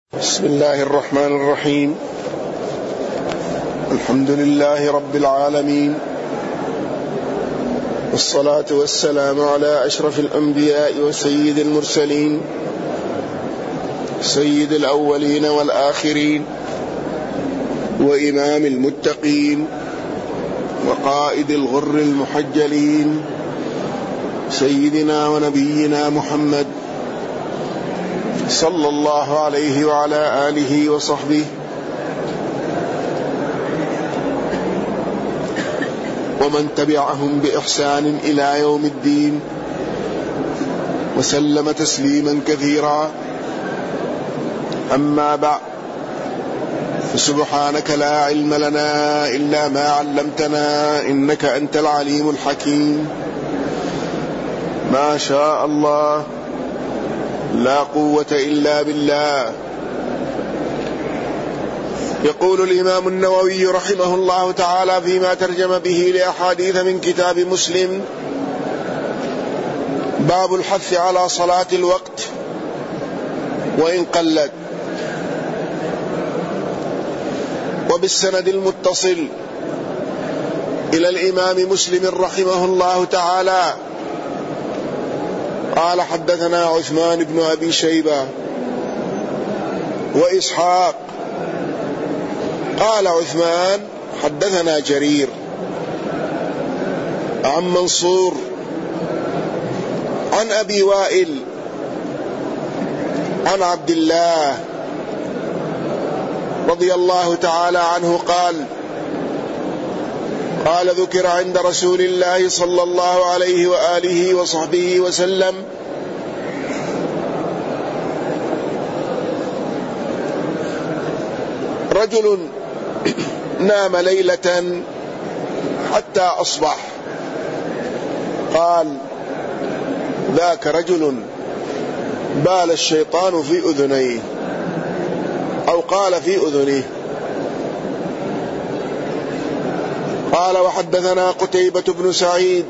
بسم الله الرحمن الرحيم. الحمد لله رب العالمين، والصلاة والسلام على أشرف الأنبياء وسيد المرسلين، سيد الأولين والآخرين، وإمام المتقين، وقائد الغر المحجلين، سيدنا ونبينا محمد صلى الله عليه وعلى آله وصحبه ومن تبعهم بإحسان إلى يوم الدين، وسلم تسليما كثيرا. أما بعد، فسبحانك لا علم لنا إلا ما علمتنا، إنك أنت العليم الحكيم. ما شاء الله، لا قوة إلا بالله. يقول الإمام النووي رحمه الله تعالى فيما ترجم به لأحاديث من كتاب مسلم: باب الحث على صلاة الوقت وإن قلت. وبالسند المتصل إلى الإمام مسلم رحمه الله تعالى قال: حدثنا عثمان بن أبي شيبة وإسحاق. قال عثمان: حدثنا جرير عن منصور عن أبي وائل عن عبد الله رضي الله تعالى عنه قال: ذكر عند رسول الله صلى الله عليه وآله وصحبه وسلم رجل نام ليلة حتى أصبح، قال: ذاك رجل بال الشيطان في أذنيه، أو قال في أذنيه. قال: وحدثنا قتيبة بن سعيد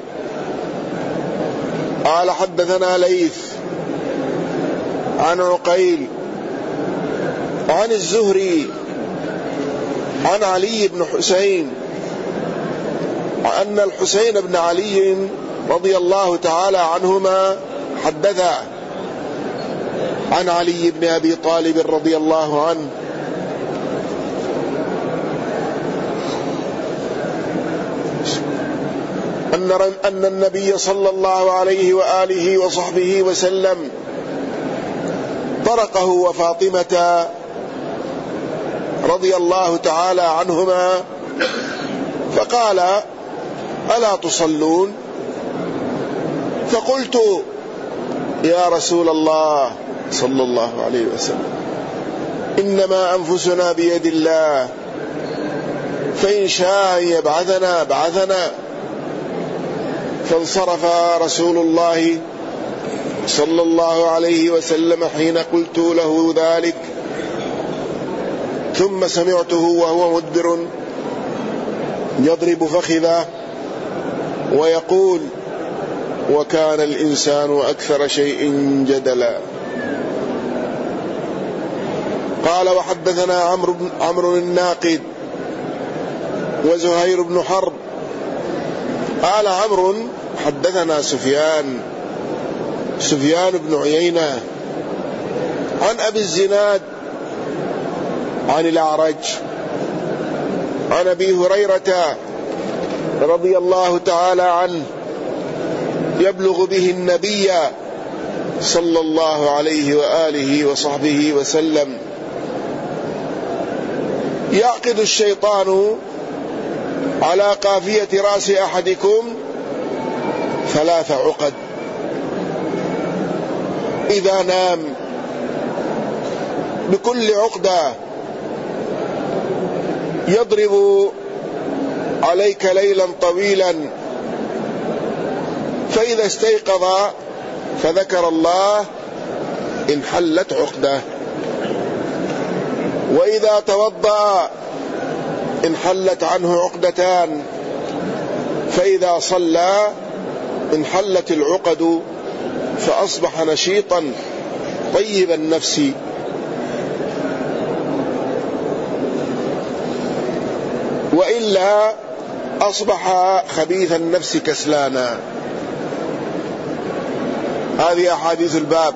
قال: حدثنا ليث عن عقيل عن الزهري عن علي بن حسين أن الحسين بن علي رضي الله تعالى عنهما حدث عن علي بن أبي طالب رضي الله عنه أن النبي صلى الله عليه وآله وصحبه وسلم طرقه وفاطمة رضي الله تعالى عنهما فقال: ألا تصلون؟ فقلت: يا رسول الله صلى الله عليه وسلم، إنما أنفسنا بيد الله، فإن شاء يبعثنا بعثنا. فانصرف رسول الله صلى الله عليه وسلم حين قلت له ذلك، ثم سمعته وهو مدبر يضرب فخذه ويقول: وكان الإنسان أكثر شيء جدلا. قال: وحدثنا عمرو الناقد وزهير بن حرب. قال عمرو: حدثنا سفيان بن عيينة عن أبي الزناد عن الأعرج عن أبي هريرة رضي الله تعالى عنه يبلغ به النبي صلى الله عليه وآله وصحبه وسلم: يعقد الشيطان على قافية رأس أحدكم 3 عقد إذا نام، بكل عقدة يضرب عليك ليلا طويلا، فإذا استيقظ فذكر الله انحلت عقدة، وإذا توضأ انحلت عنه عقدتان، فإذا صلى انحلت العقد فأصبح نشيطا طيب النفس. وإلا أصبح خبيث النفس كسلانا. هذه أحاديث الباب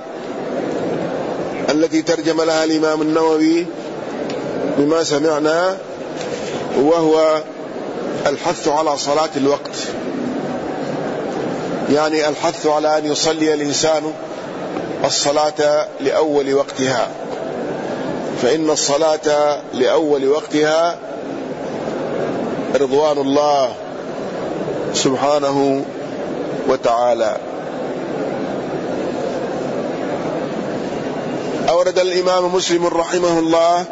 التي ترجم لها الإمام النووي بما سمعنا، وهو الحث على صلاة الوقت، يعني الحث على أن يصلي الإنسان الصلاة لأول وقتها، فإن الصلاة لأول وقتها رضوان الله سبحانه وتعالى. أورد الإمام مسلم رحمه الله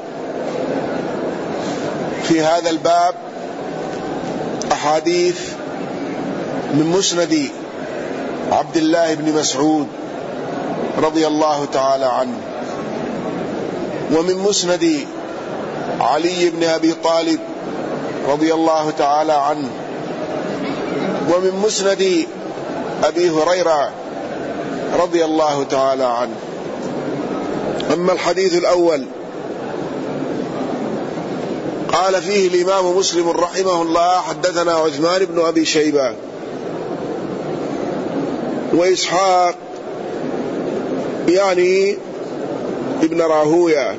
في هذا الباب أحاديث من مسند عبد الله بن مسعود رضي الله تعالى عنه، ومن مسند علي بن أبي طالب رضي الله تعالى عنه، ومن مسند أبي هريرة رضي الله تعالى عنه. أما الحديث الأول قال فيه الإمام مسلم رحمه الله: حدثنا عثمان بن أبي شيبة وإسحاق يعني ابن راهوية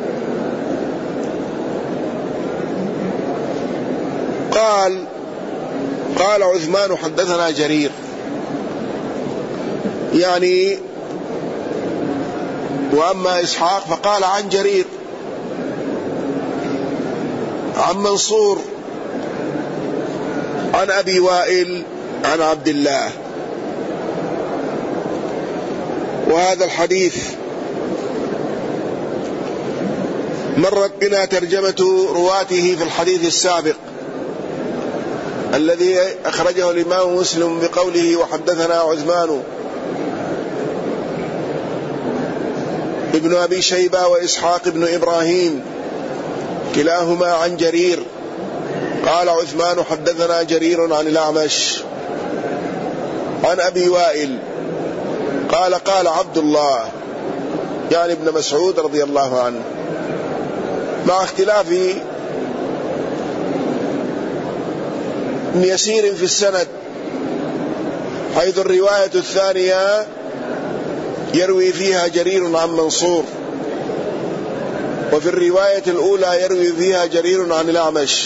قال عثمان: حدثنا جرير، يعني وأما إسحاق فقال عن جرير عن منصور عن أبي وائل عن عبد الله. وهذا الحديث مرت بنا ترجمة رواته في الحديث السابق الذي أخرجه الإمام مسلم بقوله: وحدثنا عثمان ابن أبي شيبة وإسحاق ابن إبراهيم كلاهما عن جرير. قال عثمان: حدثنا جرير عن الأعمش عن أبي وائل قال عبد الله يعني ابن مسعود رضي الله عنه، مع اختلاف يسير في السند، حيث الرواية الثانية يروي فيها جرير عن منصور، وفي الرواية الأولى يروي فيها جرير عن الأعمش،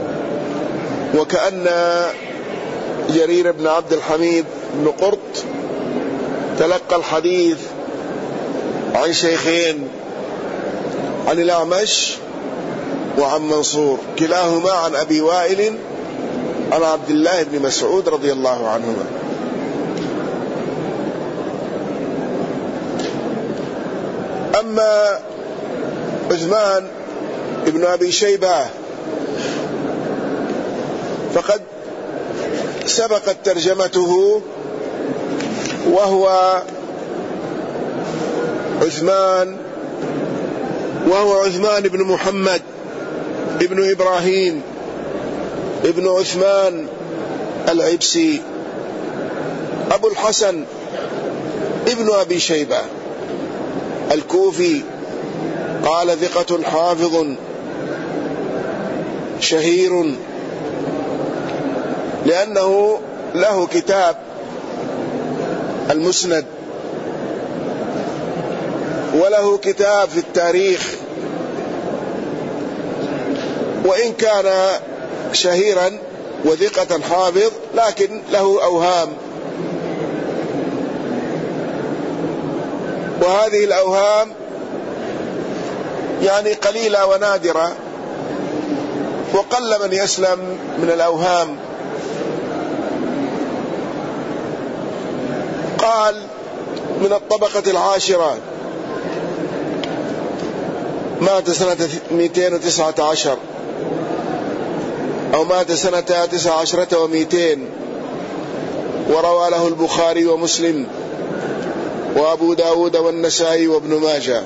وكأن جرير بن عبد الحميد بن قرط تلقى الحديث عن شيخين، عن الأعمش وعن منصور، كلاهما عن أبي وائل عن عبد الله بن مسعود رضي الله عنهما. أما عثمان ابن أبي شيبة فقد سبقت ترجمته، وهو عثمان بن محمد ابن إبراهيم ابن عثمان العبسي أبو الحسن ابن أبي شيبة الكوفي، قال: ثقة حافظ شهير، لأنه له كتاب المسند، وله كتاب في التاريخ، وإن كان شهيرا وثقة حافظ لكن له أوهام، وهذه الأوهام يعني قليلة ونادرة، وقل من يسلم من الأوهام. قال: من الطبقة العاشرة، مات سنة 219 أو مات سنة 19 و200، وروى له البخاري ومسلم وأبو داود والنسائي وابن ماجه.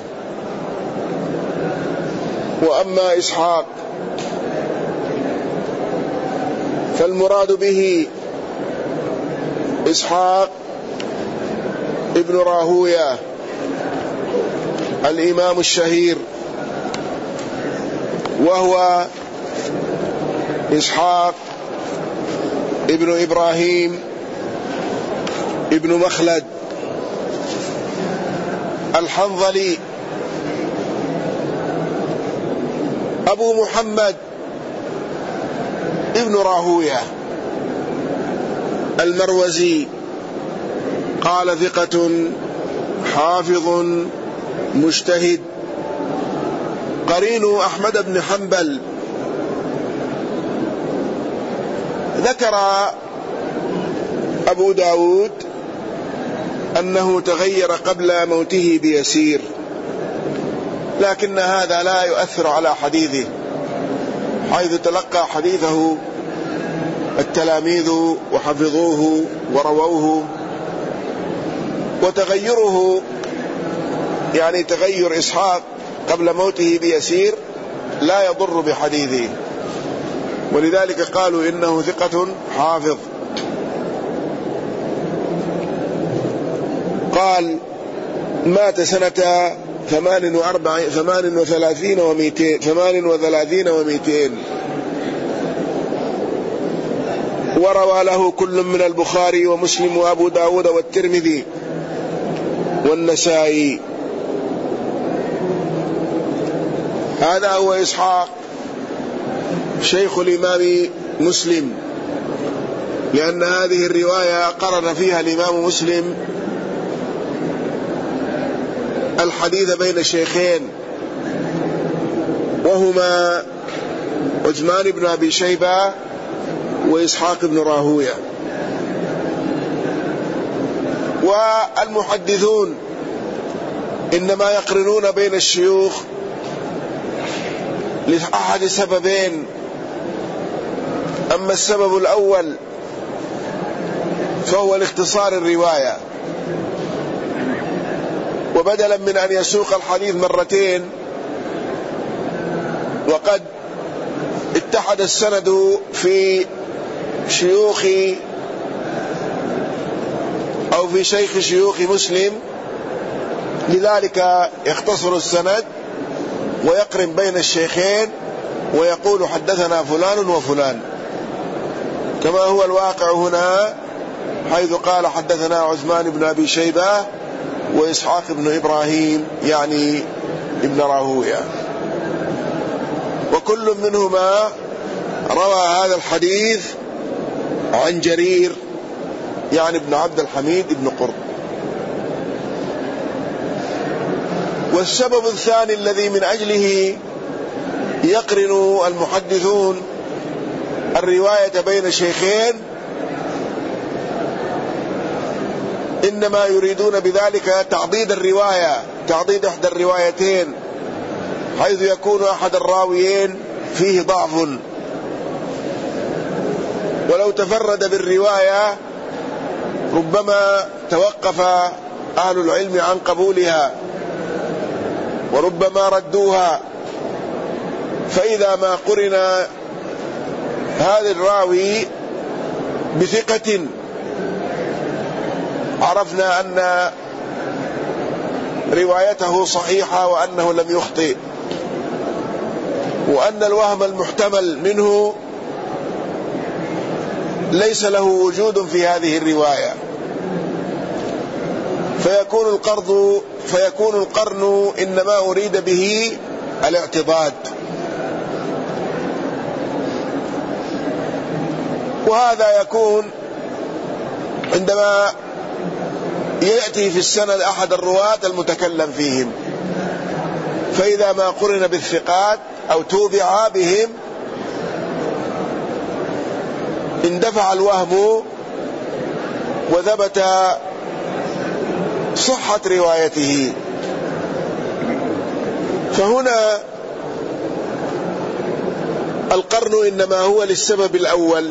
وأما إسحاق فالمراد به إسحاق ابن راهوية الإمام الشهير، وهو إسحاق ابن إبراهيم ابن مخلد الحنظلي. أبو محمد ابن راهوية المروزي قال ثقة حافظ مجتهد، قرين أحمد بن حنبل. ذكر أبو داود أنه تغير قبل موته بيسير، لكن هذا لا يؤثر على حديثه، حيث تلقى حديثه التلاميذ وحفظوه ورووه، وتغيره يعني تغير إسحاق قبل موته بيسير لا يضر بحديثه، ولذلك قالوا إنه ثقة حافظ. قال مات سنة 38 و200، وروى له كل من البخاري ومسلم وأبو داود والترمذي والنسائي. هذا هو إسحاق شيخ الإمام مسلم، لأن هذه الرواية قرن فيها الإمام مسلم الحديث بين الشيخين، وهما عثمان بن أبي شيبة وإسحاق بن راهوية. والمحدثون إنما يقرنون بين الشيوخ لأحد سببين: أما السبب الأول فهو لاختصار الرواية، وبدلا من أن يسوق الحديث مرتين وقد اتحد السند في شيوخ أو في شيخ شيوخ مسلم، لذلك يختصر السند ويقرن بين الشيخين ويقول حدثنا فلان وفلان، كما هو الواقع هنا، حيث قال حدثنا عثمان بن أبي شيبة وإسحاق بن إبراهيم يعني ابن راهوية، وكل منهما روى هذا الحديث عن جرير يعني ابن عبد الحميد ابن قرط. والسبب الثاني الذي من أجله يقرن المحدثون الرواية بين الشيخين، إنما يريدون بذلك تعضيد الرواية، تعضيد إحدى الروايتين، حيث يكون أحد الراويين فيه ضعف، ولو تفرد بالرواية ربما توقف أهل العلم عن قبولها وربما ردوها. فإذا ما قرن هذا الراوي بثقة عرفنا أن روايته صحيحة وأنه لم يخطئ، وأن الوهم المحتمل منه ليس له وجود في هذه الرواية، فيكون القرن إنما أريد به الاعتضاد. وهذا يكون عندما يأتي في السند أحد الرواة المتكلم فيهم، فإذا ما قرن بالثقات أو توبع بهم اندفع الوهم وثبت صحة روايته. فهنا القرن إنما هو للسبب الأول.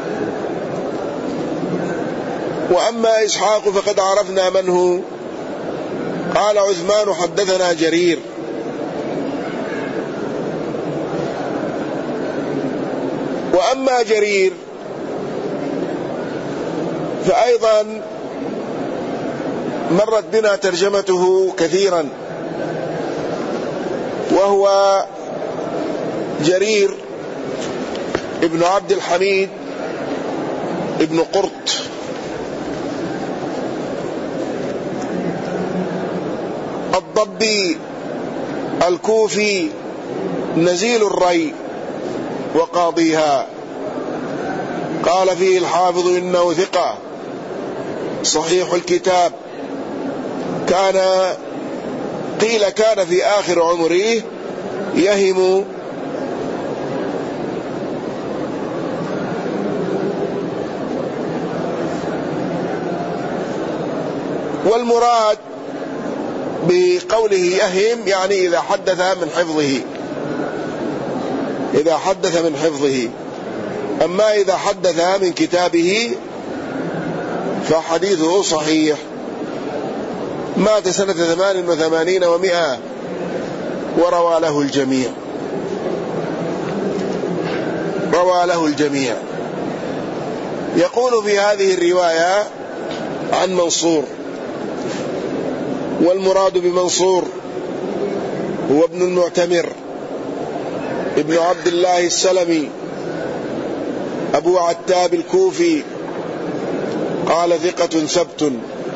وأما إسحاق فقد عرفنا من هو. قال عثمان حدثنا جرير، وأما جرير فأيضا مرت بنا ترجمته كثيرا، وهو جرير ابن عبد الحميد ابن قرط، الضبي الكوفي نزيل الري وقاضيها. قال فيه الحافظ إنه ثقة صحيح الكتاب، قيل كان في آخر عمره يهم والمراد بقوله يهم يعني إذا حدث من حفظه، أما إذا حدث من كتابه فحديثه صحيح. مات سنة 88 و100 وروى له الجميع. يقول في هذه الرواية عن منصور، والمراد بمنصور هو ابن المعتمر ابن عبد الله السلمي أبو عتاب الكوفي، قال ثقة ثبت،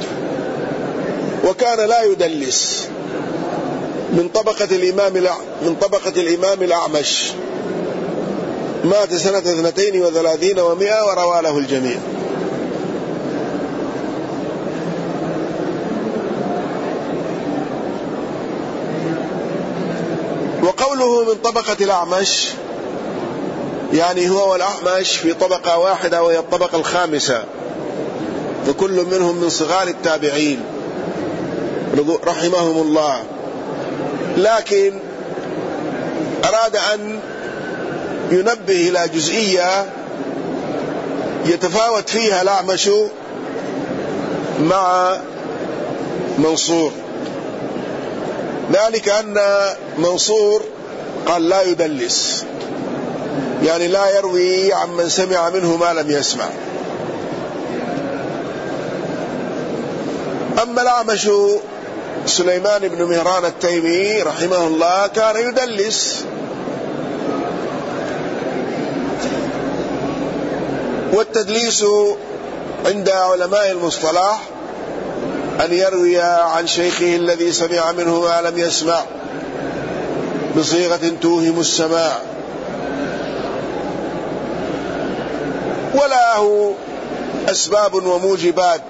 وكان لا يدلس، من طبقة الإمام الأعمش، مات سنة 32 و100 وروى له الجميع. وقوله من طبقة الأعمش يعني هو والأعمش في طبقة واحدة وهي الطبقة الخامسة، فكل منهم من صغار التابعين رحمهم الله، لكن أراد أن ينبه إلى جزئية يتفاوت فيها الأعمش مع منصور، ذلك أن منصور قال لا يدلس، يعني لا يروي عن من سمع منه ما لم يسمع. أما الأعمش سليمان بن مهران التيمي رحمه الله كان يدلس، والتدليس عند علماء المصطلح أن يروي عن شيخه الذي سمع منه ما لم يسمع بصيغة توهم السماع، وله أسباب وموجبات،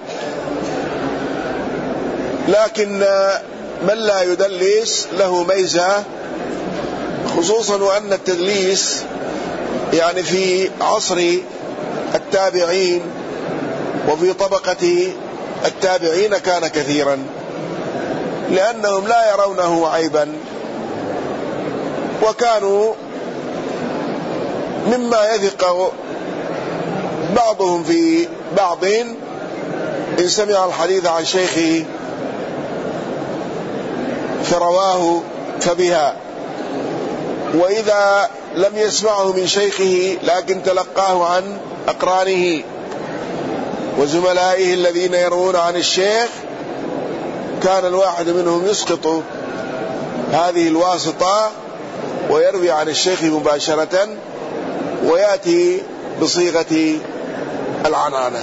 لكن من لا يدلس له ميزة، خصوصا وأن التدليس يعني في عصر التابعين وفي طبقة التابعين كان كثيرا، لأنهم لا يرونه عيبا، وكانوا مما يثق بعضهم في بعض إن سمع الحديث عن شيخه فرواه فبها، وإذا لم يسمعه من شيخه لكن تلقاه عن أقرانه وزملائه الذين يروون عن الشيخ، كان الواحد منهم يسقط هذه الواسطة ويروي عن الشيخ مباشرة ويأتي بصيغة العنعنة،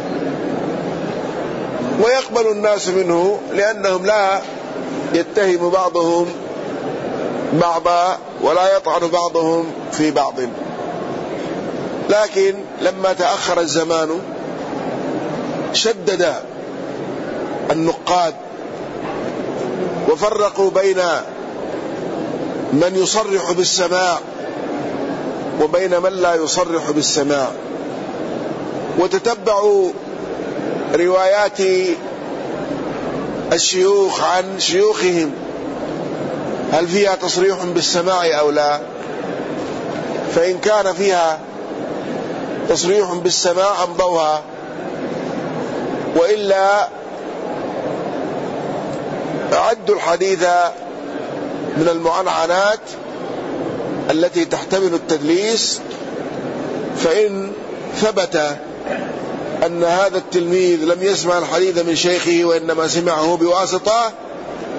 ويقبل الناس منه لأنهم لا يتهم بعضهم بعضا ولا يطعن بعضهم في بعض. لكن لما تأخر الزمان شدد النقاد وفرقوا بين من يصرح بالسماع وبين من لا يصرح بالسماع، وتتبعوا روايات الشيوخ عن شيوخهم هل فيها تصريح بالسماع أو لا، فإن كان فيها تصريح بالسماع أمضوها، وإلا أعدوا الحديث من المعنعنات التي تحتمل التدليس، فإن ثبت أن هذا التلميذ لم يسمع الحديث من شيخه وإنما سمعه بواسطة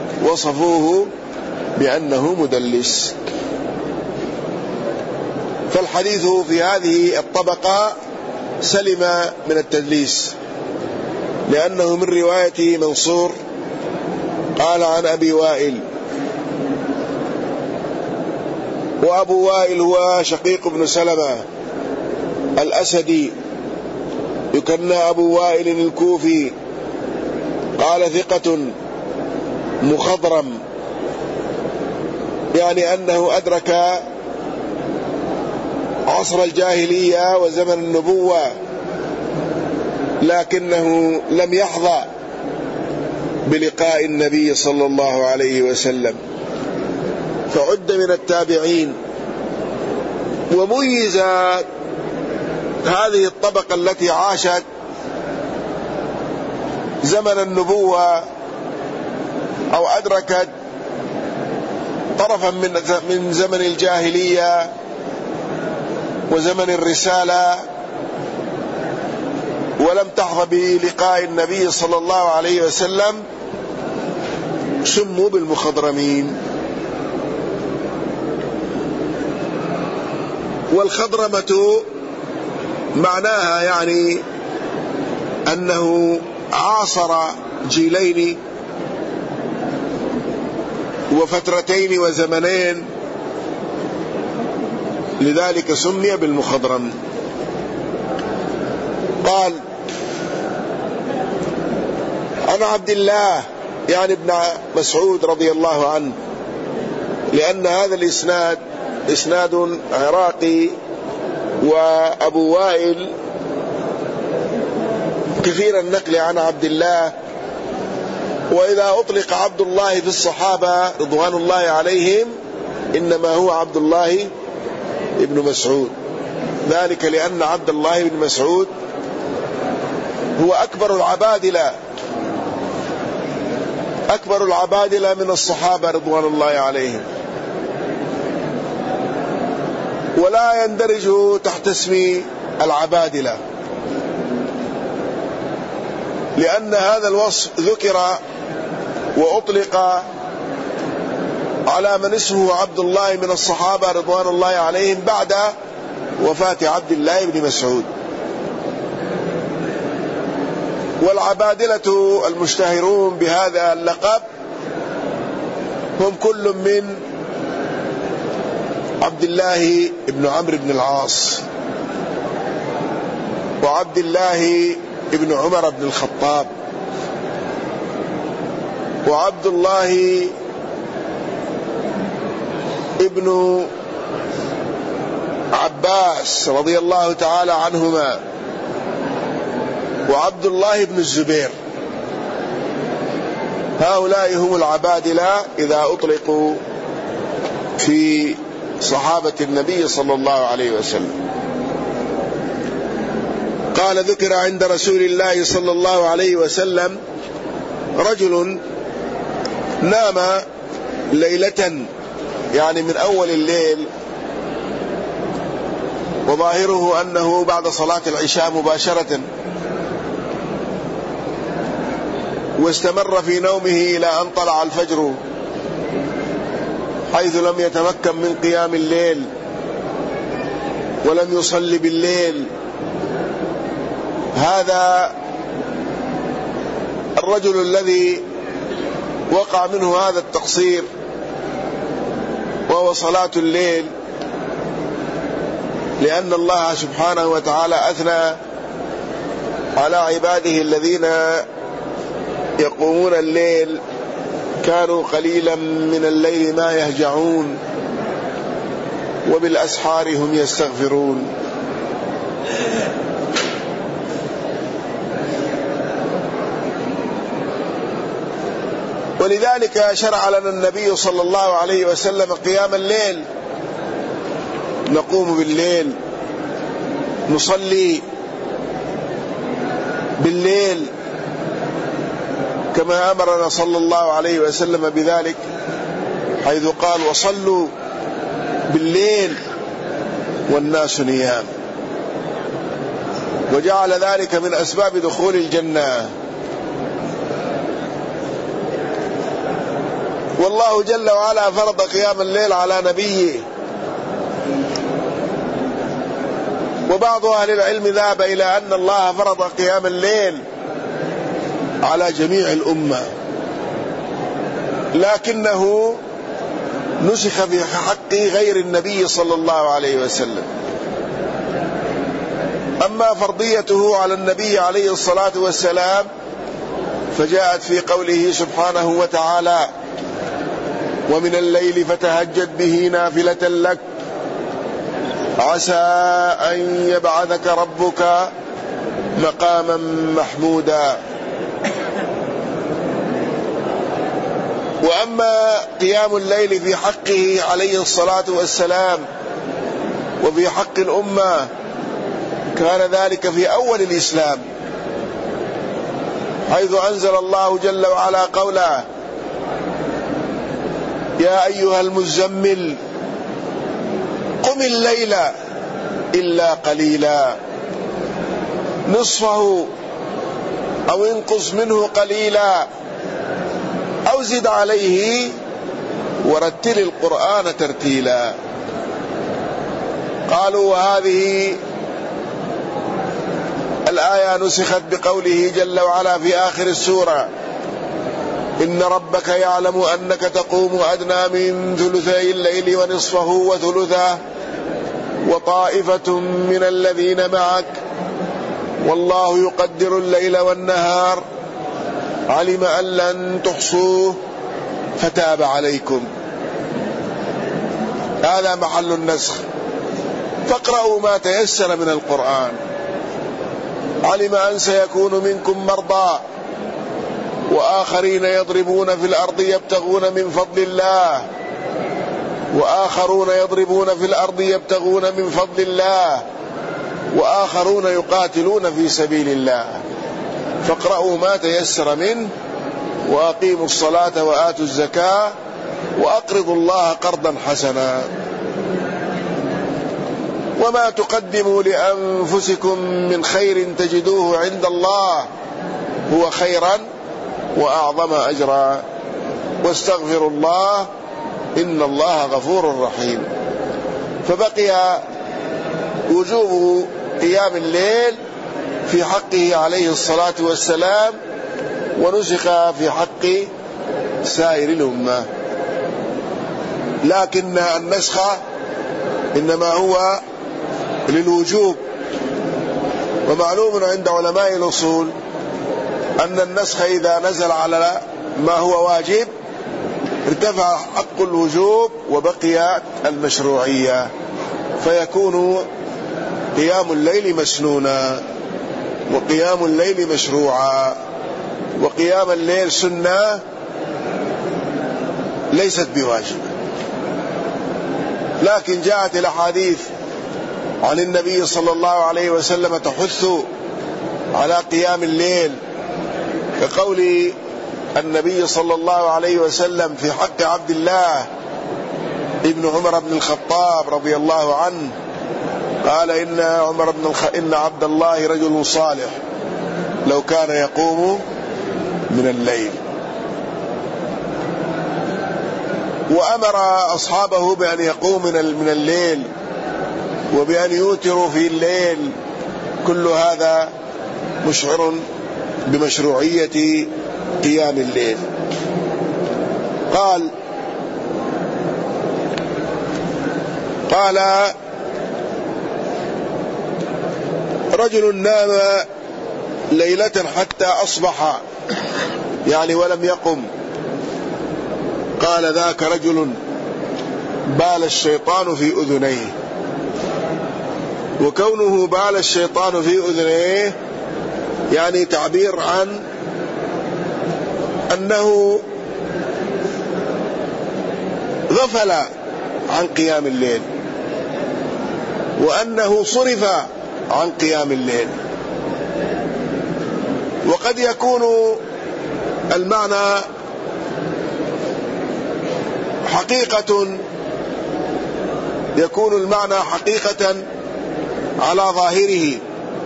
وصفوه بأنه مدلس. فالحديث في هذه الطبقة سلم من التدليس، لأنه من رواية منصور قال عن أبي وائل، وأبو وائل هو شقيق بن سلمة الأسدي، يكنى أبو وائل الكوفي، قال ثقة مخضرم، يعني أنه أدرك عصر الجاهلية وزمن النبوة، لكنه لم يحظى بلقاء النبي صلى الله عليه وسلم، فعد من التابعين. وميز هذه الطبقة التي عاشت زمن النبوة أو أدركت طرفا من زمن الجاهلية وزمن الرسالة ولم تحظى بلقاء النبي صلى الله عليه وسلم، سموا بالمخضرمين. والخضرمة معناها يعني أنه عاصر جيلين وفترتين وزمنين، لذلك سمي بالمخضرم. قال عن عبد الله يعني ابن مسعود رضي الله عنه، لأن هذا الإسناد إسناد عراقي، وأبو وائل كثير النقل عن عبد الله، وإذا أطلق عبد الله في الصحابة رضوان الله عليهم إنما هو عبد الله ابن مسعود، ذلك لأن عبد الله بن مسعود هو أكبر العبادلة من الصحابة رضوان الله عليهم، ولا يندرج تحت اسم العبادلة، لأن هذا الوصف ذكر وأطلق على من اسمه عبد الله من الصحابة رضوان الله عليهم بعد وفاة عبد الله بن مسعود. والعبادلة المشتهرون بهذا اللقب هم كل من عبد الله بن عمرو بن العاص، وعبد الله بن عمر بن الخطاب، وعبد الله ابن عباس رضي الله تعالى عنهما، وعبد الله بن الزبير. هؤلاء هم العبادلة إذا أطلقوا في صحابة النبي صلى الله عليه وسلم. قال ذكر عند رسول الله صلى الله عليه وسلم رجل نام ليلة، يعني من أول الليل، وظاهره أنه بعد صلاة العشاء مباشرة، واستمر في نومه إلى أن طلع الفجر، حيث لم يتمكن من قيام الليل ولم يصلي بالليل. هذا الرجل الذي وقع منه هذا التقصير وهو صلاة الليل، لأن الله سبحانه وتعالى أثنى على عباده الذين يقومون الليل كانوا قليلا من الليل ما يهجعون وبالأسحار هم يستغفرون. ولذلك شرع لنا النبي صلى الله عليه وسلم قيام الليل، نقوم بالليل، نصلي بالليل كما أمرنا صلى الله عليه وسلم بذلك، حيث قال وصلوا بالليل والناس نيام، وجعل ذلك من أسباب دخول الجنة. والله جل وعلا فرض قيام الليل على نبيه، وبعض أهل العلم ذهب إلى أن الله فرض قيام الليل على جميع الأمة، لكنه نسخ في حق غير النبي صلى الله عليه وسلم. أما فرضيته على النبي عليه الصلاة والسلام فجاءت في قوله سبحانه وتعالى: ومن الليل فتهجد به نافلة لك عسى أن يبعثك ربك مقاما محمودا. وأما قيام الليل في حقه عليه الصلاة والسلام وفي حق الأمة كان ذلك في أول الإسلام، حيث أنزل الله جل وعلا قوله: يا أيها المزمل قم الليل إلا قليلا نصفه أو انقص منه قليلا أو زد عليه ورتل القرآن ترتيلا. قالوا وهذه الآية نسخت بقوله جل وعلا في آخر السورة: إن ربك يعلم أنك تقوم أدنى من ثلثي الليل ونصفه وثلثه وطائفة من الذين معك والله يقدر الليل والنهار علم أن لن تحصوه فتاب عليكم. هذا محل النسخ. فاقرأوا ما تيسر من القرآن. علم أن سيكون منكم مرضى وآخرين يضربون في الأرض يبتغون من فضل الله وآخرون يضربون في الأرض يبتغون من فضل الله وآخرون يقاتلون في سبيل الله فاقرأوا ما تيسر منه وأقيموا الصلاة وآتوا الزكاة وأقرضوا الله قرضا حسنا وما تقدموا لأنفسكم من خير تجدوه عند الله هو خيرا وأعظم أجرا واستغفروا الله إن الله غفور رحيم. فبقي وجوب قيام الليل في حقه عليه الصلاة والسلام ونسخ في حق سائر الأمة، لكن النسخ إنما هو للوجوب. ومعلوم عند علماء الأصول أن النسخ إذا نزل على ما هو واجب ارتفع حق الوجوب وبقي المشروعية، فيكون قيام الليل مسنونا وقيام الليل مشروعا، وقيام الليل سنة ليست بواجب. لكن جاءت الأحاديث عن النبي صلى الله عليه وسلم تحث على قيام الليل، كقول النبي صلى الله عليه وسلم في حق عبد الله ابن عمر بن الخطاب رضي الله عنه قال إن عبد الله رجل صالح لو كان يقوم من الليل. وأمر أصحابه بأن يقوموا من الليل وبأن يوتروا في الليل. كل هذا مشعر بمشروعية قيام الليل. قال رجل نام ليلة حتى أصبح يعني ولم يقم، قال ذاك رجل بال الشيطان في أذنيه. وكونه بال الشيطان في أذنيه يعني تعبير عن أنه غفل عن قيام الليل وأنه صرف عن قيام الليل. وقد يكون المعنى حقيقة على ظاهره،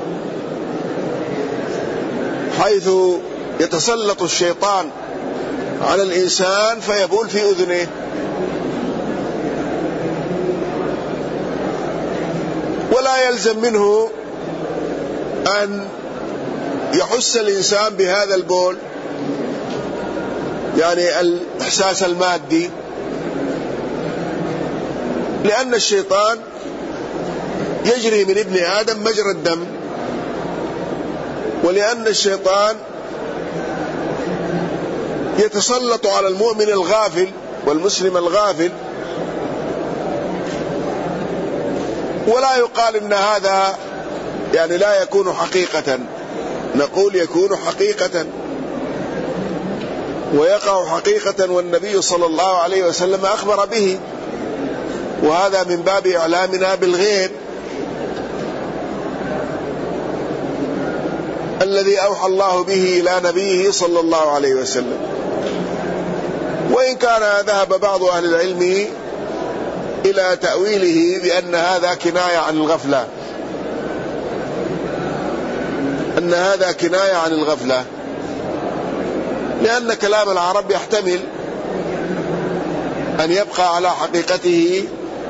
حيث يتسلط الشيطان على الإنسان فيبول في أذنه. ولا يلزم منه أن يحس الإنسان بهذا البول، يعني الإحساس المادي، لأن الشيطان يجري من ابن آدم مجرى الدم، ولأن الشيطان يتسلط على المؤمن الغافل والمسلم الغافل، ولا يقال إن هذا يعني لا يكون حقيقة، نقول يكون حقيقة ويقع حقيقة، والنبي صلى الله عليه وسلم أخبر به، وهذا من باب إعلامنا بالغيب الذي أوحى الله به إلى نبيه صلى الله عليه وسلم. وإن كان ذهب بعض أهل العلم إلى تأويله بأن هذا كناية عن الغفلة، أن هذا كناية عن الغفلة، لأن كلام العرب يحتمل أن يبقى على حقيقته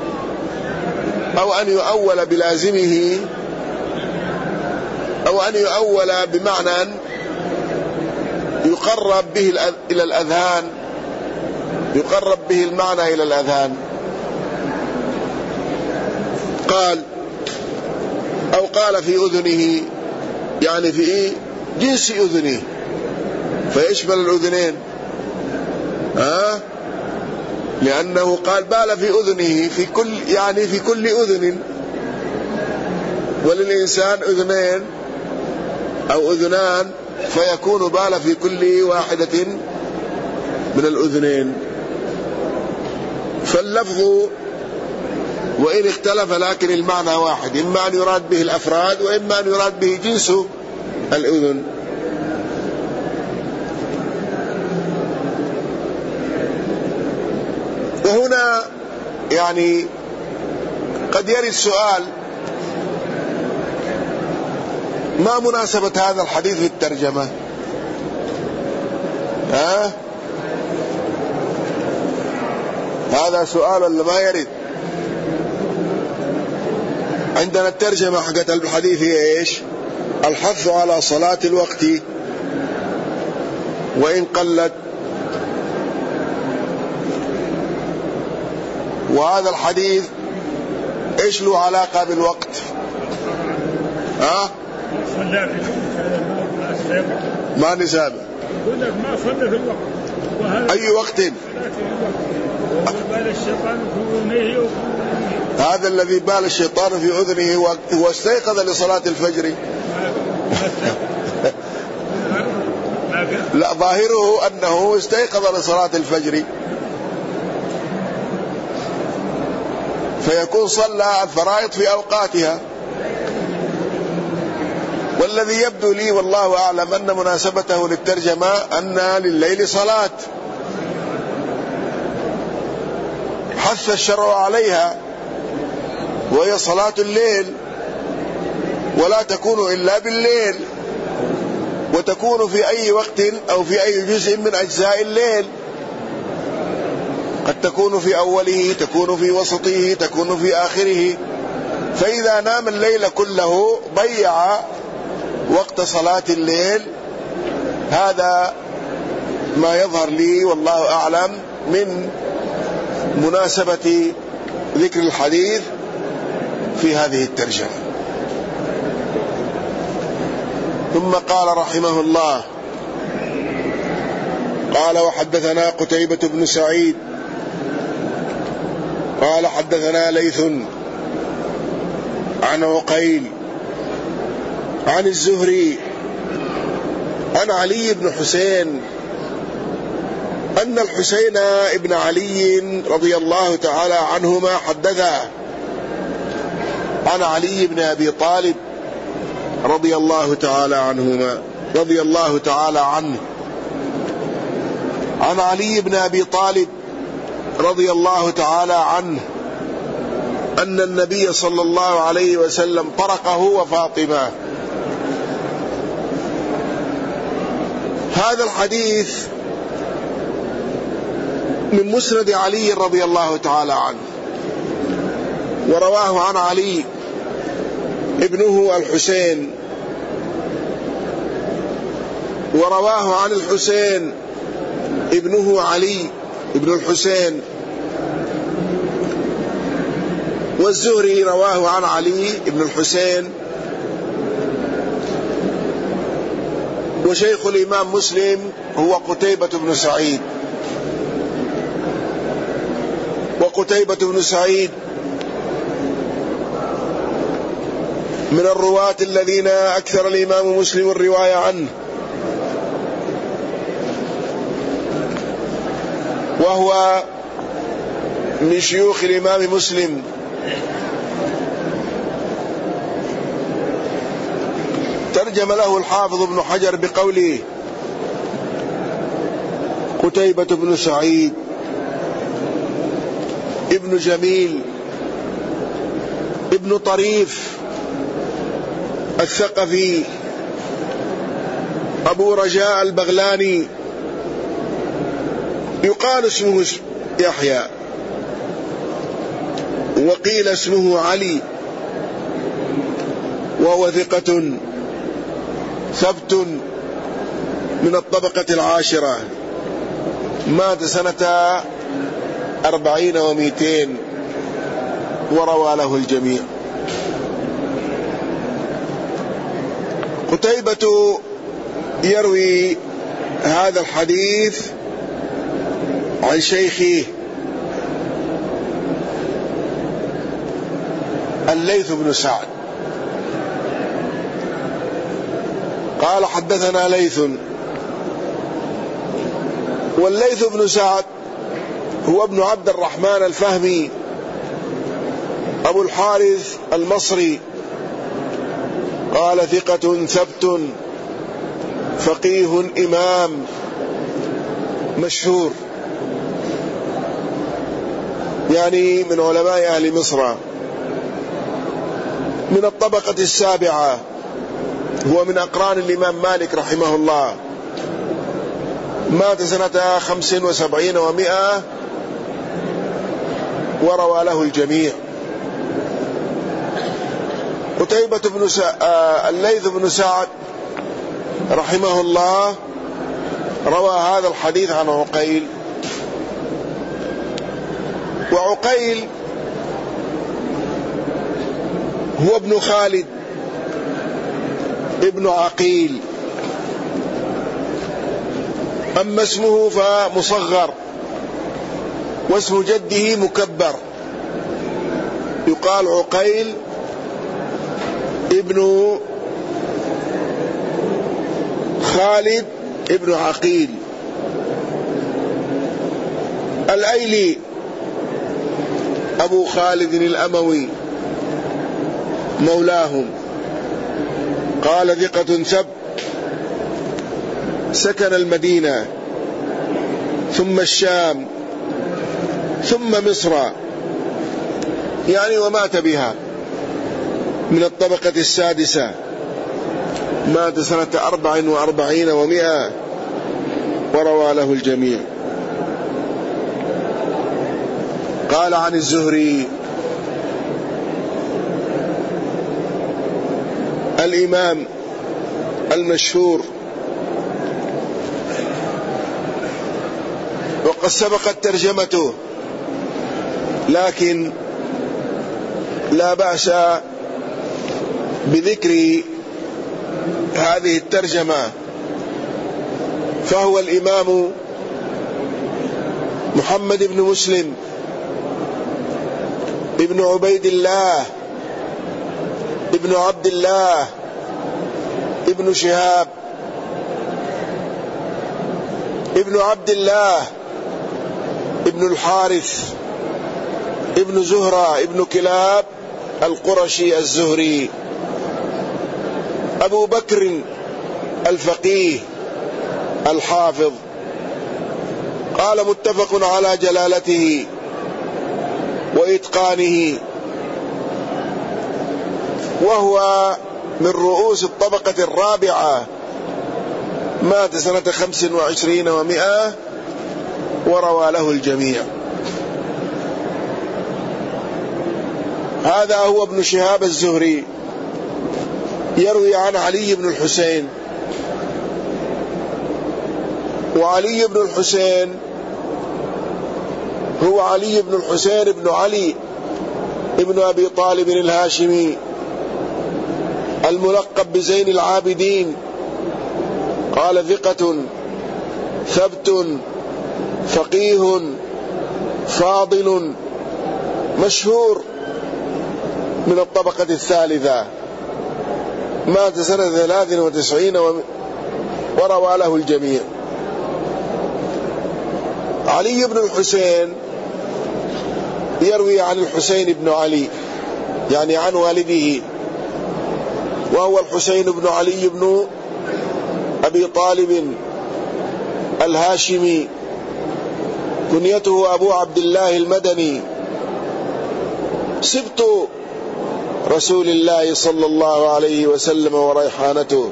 أو أن يؤول بلازمه أو أن يؤول بمعنى يقرب به إلى الأذهان، يقرب به المعنى إلى الأذهان. قال أو قال في أذنه، يعني في جنس أذنه، فيشمل الأذنين، لأنه قال بال في أذنه، في كل يعني في كل أذن، وللإنسان أذنين أو أذنان، فيكون بال في كل واحدة من الأذنين. فاللفظ وإن اختلف لكن المعنى واحد، إما أن يراد به الأفراد وإما أن يراد به جنس الأذن. وهنا يعني قد يرد سؤال: ما مناسبة هذا الحديث في الترجمة؟ هذا سؤال ولا ما يرد؟ عندنا الترجمة حقت الحديث هي ايش؟ الحث على صلاة الوقت وإن قلت. وهذا الحديث ايش له علاقة بالوقت؟ ما نسابه، يقول لك ما صلى في الوقت. أي وقت؟ هذا الذي بال الشيطان في أذنه واستيقظ لصلاة الفجر. لا، ظاهره أنه استيقظ لصلاة الفجر، فيكون صلى الفرائض في أوقاتها. والذي يبدو لي والله أعلم أن مناسبته للترجمة أن لليل صلاة حث الشرع عليها، وهي صلاة الليل، ولا تكون إلا بالليل، وتكون في أي وقت أو في أي جزء من أجزاء الليل، قد تكون في أوله، تكون في وسطه، تكون في آخره. فإذا نام الليل كله ضيع وقت صلاة الليل. هذا ما يظهر لي والله أعلم من مناسبة ذكر الحديث في هذه الترجمة. ثم قال رحمه الله: قال وحدثنا قتيبة بن سعيد قال حدثنا ليث عن عقيل عن الزهري عن علي بن حسين أن الحسين ابن علي رضي الله تعالى عنهما حدثا عن علي بن أبي طالب رضي الله تعالى عنه عن علي بن أبي طالب رضي الله تعالى عنه أن النبي صلى الله عليه وسلم طرقه وفاطمة. هذا الحديث من مسند علي رضي الله تعالى عنه، ورواه عن علي ابنه الحسين، ورواه عن الحسين ابنه علي ابن الحسين، والزهري رواه عن علي ابن الحسين. وشيخ الإمام مسلم هو قتيبة بن سعيد، وقتيبة بن سعيد من الرواة الذين أكثر الإمام مسلم الرواية عنه، وهو من شيوخ الإمام مسلم. ترجم له الحافظ ابن حجر بقوله: قتيبة بن سعيد ابن جميل ابن طريف الثقفي أبو رجاء البغلاني، يقال اسمه يحيى، وقيل اسمه علي، وهو ثقة ثبت من الطبقة العاشرة، مات سنة 40 و200، وروى له الجميع. قتيبة يروي هذا الحديث عن شيخه الليث بن سعد قال: حدثنا ليث. والليث بن سعد هو ابن عبد الرحمن الفهمي أبو الحارث المصري، قال: ثقة ثبت فقيه إمام مشهور، يعني من علماء أهل مصر، من الطبقة السابعة، هو من أقران الإمام مالك رحمه الله، مات سنة 75 و100، وروى له الجميع. قتيبة بن الليث بن سعد رحمه الله روى هذا الحديث عن عقيل، وعقيل هو ابن خالد ابن عقيل، أما اسمه فمصغر، واسم جده مكبر، يقال عقيل ابن خالد ابن عقيل. الأيلي أبو خالد الأموي مولاهم، قال: ثقة ثبت، سكن المدينة ثم الشام ثم مصر، يعني ومات بها، من الطبقة السادسة، مات سنة 44 و100، وروى له الجميع. قال عن الزهري الإمام المشهور، وقد سبقت ترجمته، لكن لا بأس بذكر هذه الترجمة. فهو الإمام محمد بن مسلم ابن عبيد الله ابن عبد الله ابن شهاب ابن عبد الله ابن الحارث ابن زهرة ابن كلاب القرشي الزهري، أبو بكر الفقيه الحافظ. قال: متفق على جلالته وإتقانه، وهو من رؤوس الطبقة الرابعة، مات سنة 25 و100، وروى له الجميع. هذا هو ابن شهاب الزهري يروي عن علي بن الحسين، وعلي بن الحسين هو علي بن الحسين بن علي ابن أبي طالب الهاشمي الملقب بزين العابدين. قال: ثقة ثبت فقيه فاضل مشهور من الطبقة الثالثة، مات سنة 93 وروى له الجميع. علي بن الحسين يروي عن الحسين بن علي، يعني عن والده، وهو الحسين بن علي بن أبي طالب الهاشمي، كنيته أبو عبد الله المدني، سبط رسول الله صلى الله عليه وسلم وريحانته،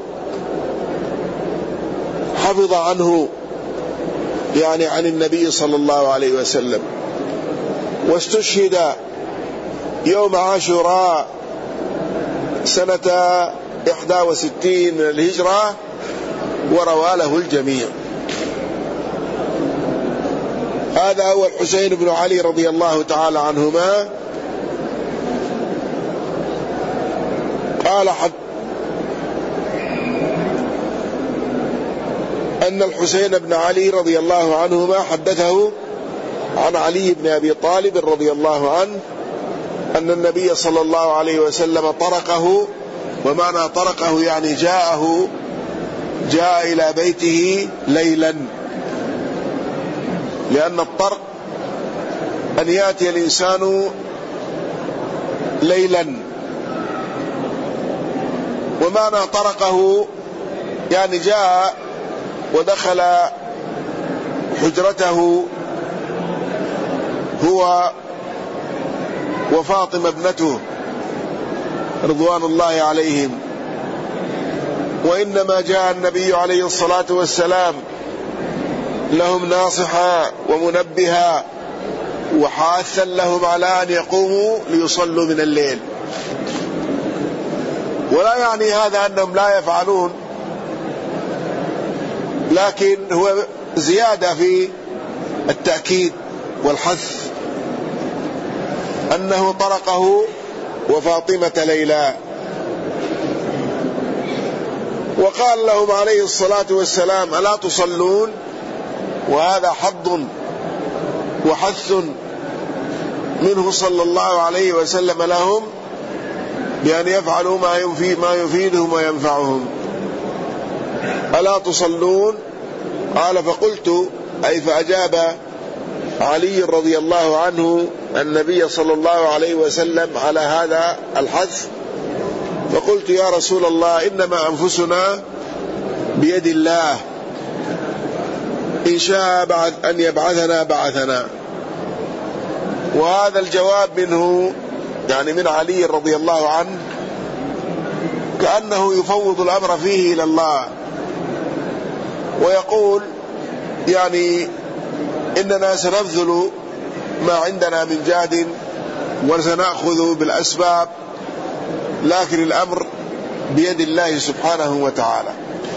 حفظ عنه يعني عن النبي صلى الله عليه وسلم، واستشهد يوم عاشوراء سنة 61 من الهجرة وروى له الجميع. هذا هو الحسين بن علي رضي الله تعالى عنهما. قال أن الحسين بن علي رضي الله عنهما حدثه عن علي بن أبي طالب رضي الله عنه أن النبي صلى الله عليه وسلم طرقه، ومعنى طرقه يعني جاء إلى بيته ليلا، لأن الطرق أن يأتي الإنسان ليلا، ومعنى طرقه يعني جاء ودخل حجرته هو وفاطمة ابنته رضوان الله عليهم. وإنما جاء النبي عليه الصلاة والسلام لهم ناصحا ومنبها وحاثا لهم على أن يقوموا ليصلوا من الليل، ولا يعني هذا أنهم لا يفعلون، لكن هو زيادة في التأكيد والحث أنه طرقه وفاطمة ليلى. وقال لهم عليه الصلاة والسلام: ألا تصلون؟ وهذا حض وحث منه صلى الله عليه وسلم لهم بأن يفعلوا ما يفيدهم وينفعهم. ألا تصلون؟ قال: فقلت، أي فأجاب علي رضي الله عنه النبي صلى الله عليه وسلم على هذا الحث، فقلت: يا رسول الله، إنما أنفسنا بيد الله، إن شاء أن يبعثنا بعثنا. وهذا الجواب منه يعني من علي رضي الله عنه كأنه يفوض الأمر فيه إلى الله، ويقول يعني إننا سنبذل ما عندنا من جهد وسنأخذ بالأسباب، لكن الأمر بيد الله سبحانه وتعالى.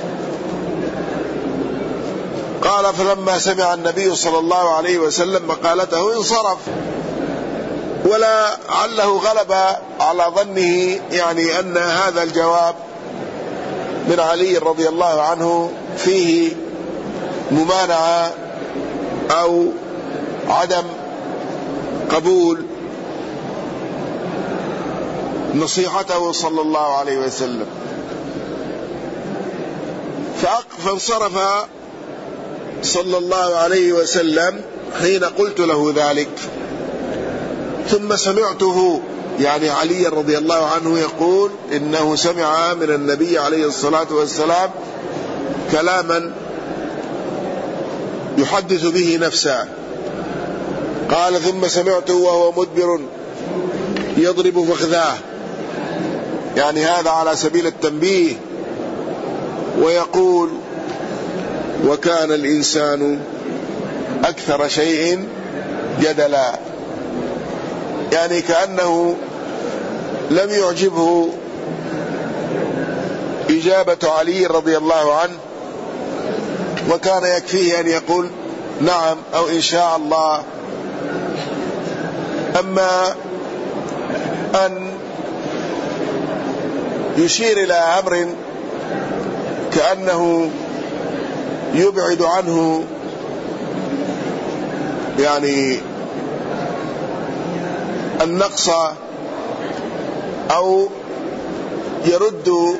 قال: فلما سمع النبي صلى الله عليه وسلم مقالته انصرف، ولا عله غلب على ظنه يعني أن هذا الجواب من علي رضي الله عنه فيه ممانعة أو عدم قبول نصيحته صلى الله عليه وسلم، فانصرف صلى الله عليه وسلم حين قلت له ذلك. ثم سمعته يعني علي رضي الله عنه يقول إنه سمع من النبي عليه الصلاة والسلام كلاما يحدث به نفسه. قال: ثم سمعته وهو مدبر يضرب فخذاه، يعني هذا على سبيل التنبيه، ويقول: وكان الإنسان أكثر شيء جدلا، يعني كأنه لم يعجبه إجابة علي رضي الله عنه، وكان يكفيه أن يقول نعم أو إن شاء الله. أما أن يشير إلى أمر كأنه يبعد عنه يعني النقص أو يرد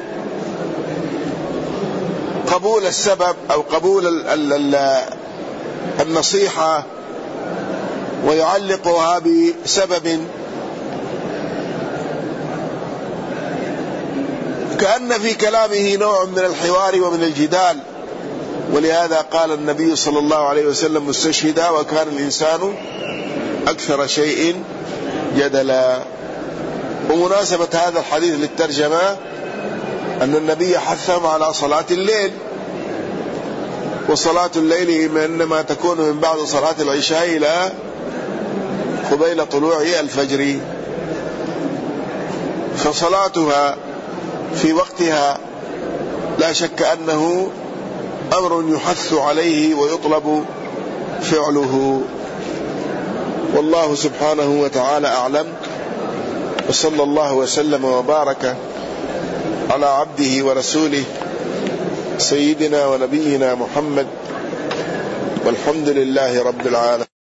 قبول السبب أو قبول النصيحة ويعلقها بسبب، كأن في كلامه نوع من الحوار ومن الجدال. ولهذا قال النبي صلى الله عليه وسلم مستشهدا: وكان الإنسان أكثر شيء جدلا. ومناسبة هذا الحديث للترجمة أن النبي حثهم على صلاة الليل، وصلاة الليل إنما تكون من بعد صلاة العشاء إلى قبيل طلوع الفجر، فصلاتها في وقتها لا شك أنه أمر يحث عليه ويطلب فعله. والله سبحانه وتعالى أعلم، وصلى الله وسلم وبارك على عبده ورسوله سيدنا ونبينا محمد، والحمد لله رب العالمين.